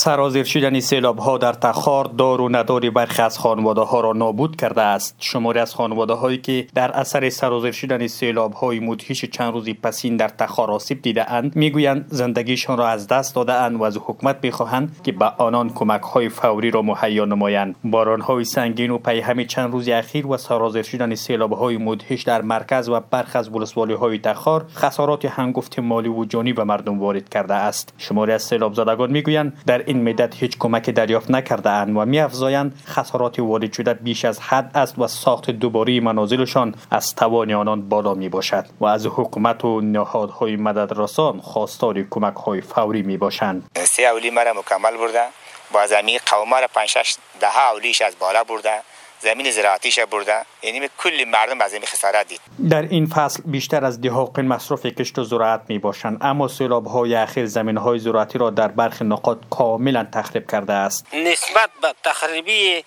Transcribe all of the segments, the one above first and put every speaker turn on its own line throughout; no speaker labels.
سرازیر شدن سیلاب‌ها در تخار دار و ندار برخی از خانواده‌ها را نابود کرده است. شماری از خانواده‌هایی که در اثر سرازیر شدن سیلاب‌های مدهش چند روزی پسین در تخار آسیب دیده‌اند میگویند زندگیشان را از دست داده‌اند و از حکومت می‌خواهند که به آنان کمک‌های فوری را مهیا نمایند. باران‌های سنگین و پیهم چند روز اخیر و سرازیر شدن سیلاب‌های مدهش در مرکز و برخی از ولسوالی‌های تخار خسارات هنگفت مالی و جانی به مردم وارد کرده است. شماری از سیلاب زدگان میگویند در این مدت هیچ کمک دریافت نکرده اند و می‌افزایند خسارات وارد شده بیش از حد است و ساخت دوباره منازلشان از توان آنان بالا می باشد و از حکومت و نهادهای مددرسان خواستار کمک‌های فوری می باشند.
3 اولی مرا مکمل برده، با زمین قوما را 5-6 10 اولیش از بالا برده، زمین زراعتیش برده، یعنی کلی مردم از زمین خسارت دید.
در این فصل بیشتر از دهاقین مصرف کشت و زراعت می باشند، اما سیلاب‌های اخیر زمین‌های زراعتی را در برخی نقاط کاملا تخریب کرده است.
نسبت به تخریبی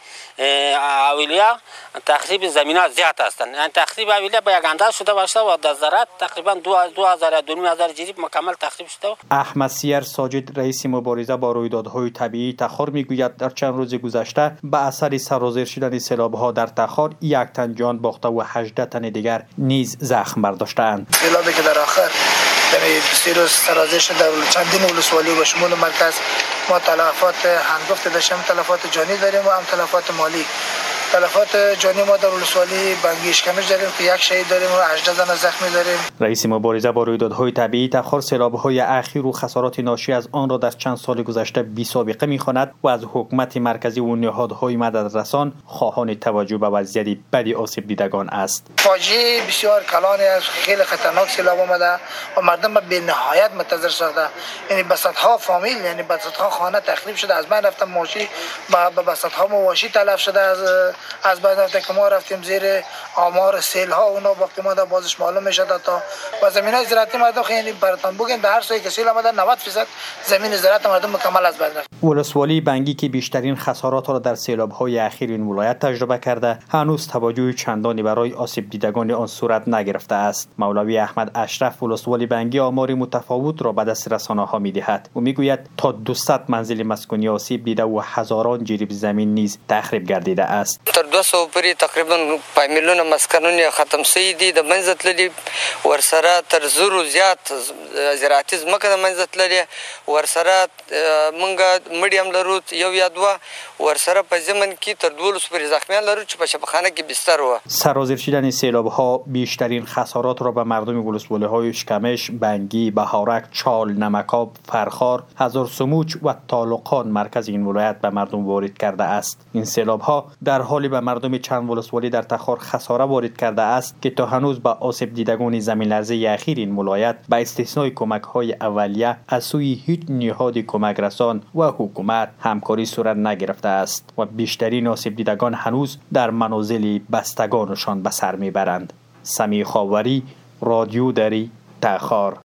اولیاء تخریب زمین‌ها زیاد هستند. یعنی تخریب اولیاء به یک اندازه شده باشه و در زراعت تقریبا 2000 جریب مکمل تخریب شده.
احمد سیر ساجد رئیس مبارزه با رویدادهای طبیعی تخار میگوید در چند روز گذشته به اثر سرازیر شدن سیلاب‌ها در تخار 1 تن جان باخته و 18 تن دیگر نیز زخم برداشته‌اند.
سیلابی که در آخر یعنی 3 روز سرازیر شده در چندین ولسوالی و شمول مرکز ما تلفات هنگفت داشتیم، تلفات جانی داریم و هم تلفات مالی. تلفات جانی ما در ولسوالی بنگی اشکمش داریم که 1 شهید داریم و 18 زن زخمی داریم.
رئیس مبارزه با رویدادهای طبیعی تخار سیلاب‌های اخیر و خسارات ناشی از آن را در چند سال گذشته بی‌سابقه می‌خواند و از حکومت مرکزی و نهادهای مددرسان خواهان توجه به وضعیت بد آسیب دیدگان است.
فاجعه بسیار کلانی از خیلی خطرناک سیلاب آمده و مردم به نهایت متضرر شده. یعنی بساط‌ها فامیل، یعنی بساط‌ها خانه تخریب شده، از بین رفته مواشی به بساط‌ها مواشی تلف شده، از بعد رفته که ما رفتیم زیر آمار سیل ها اونا وقتی ما در بازش معلوم میشد تا و زمینای زراعتی مردم خیلی براتون بگیم در هر سوی که سیل آمده 90% زمین زراعت مردم مکمل از بین رفت.
ولسوالی بنگی که بیشترین خسارات را در سیلاب‌های اخیر این ولایت تجربه کرده هنوز توجه چندانی برای آسیب دیدگان آن صورت نگرفته است. مولوی احمد اشرف ولسوالی بنگی آمار متفاوت را به دست رسانه‌ها می‌دهد و میگوید تا 200 منزل مسکونی آسیب دیده و هزاران جریب زمین نیز تخریب گردیده است.
تر 200 پورې تقریبا 5 میلیونه مسکنونه ختم شوي دي، د منځ تللي ورسره تر 0 زیات زراعتي ځمکه د منځ تللي ورسره مونږ میډیم لرو 1 یا 2 ورسره په ضمن کې تر 12 پورې زخمیان لرو چې په شفاخانه کې بستر و.
سرازیر شدن سیلاب‌ها بیشترین خسارات را به مردم ولسوالی‌های اشکمش، بنگی، بهارک، چال، نمکاب، فرخار، هزار سموچ و طالقان مرکز این ولایت به مردم وارد کرده است. این سیلاب‌ها در حالی به مردم چند ولسوالی در تخار خساره وارد کرده است که تا هنوز به آسیب دیدگان زمین لرزه اخیر این ولایت به استثنای کمک‌های اولیه از سوی هیچ نهاد کمک رسان و حکومت همکاری صورت نگرفته است و بیشترین آسیب دیدگان هنوز در منازل بستگانشان به سر میبرند. سمیع خاوری، رادیو دری، تخار.